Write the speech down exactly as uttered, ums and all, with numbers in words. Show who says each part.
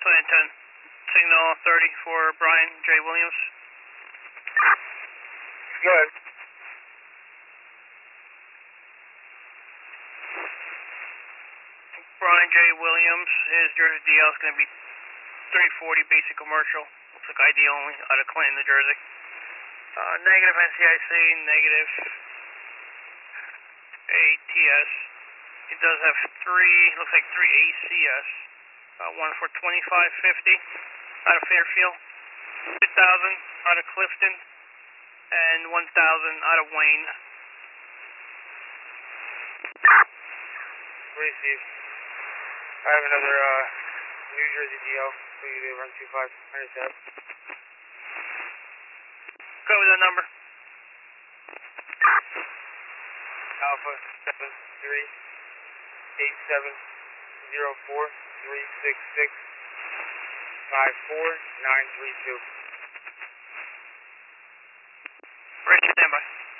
Speaker 1: Plan ten. Signal thirty for Brian J. Williams.
Speaker 2: Good.
Speaker 1: Brian J. Williams, his Jersey D L is going to be three forty basic commercial. Looks like I D only out of Clinton, New Jersey. Uh, negative N C I C, negative A T S. He does have three, looks like three A C S. Uh, one for twenty-five fifty out of Fairfield, two thousand out of Clifton, and one thousand out of Wayne.
Speaker 2: Receive. I have another uh, New Jersey D L, so you do run two five one seven.
Speaker 1: Go with that number.
Speaker 2: Alpha seven three eight seven zero four three six six five four nine three two.
Speaker 1: Ready, standby.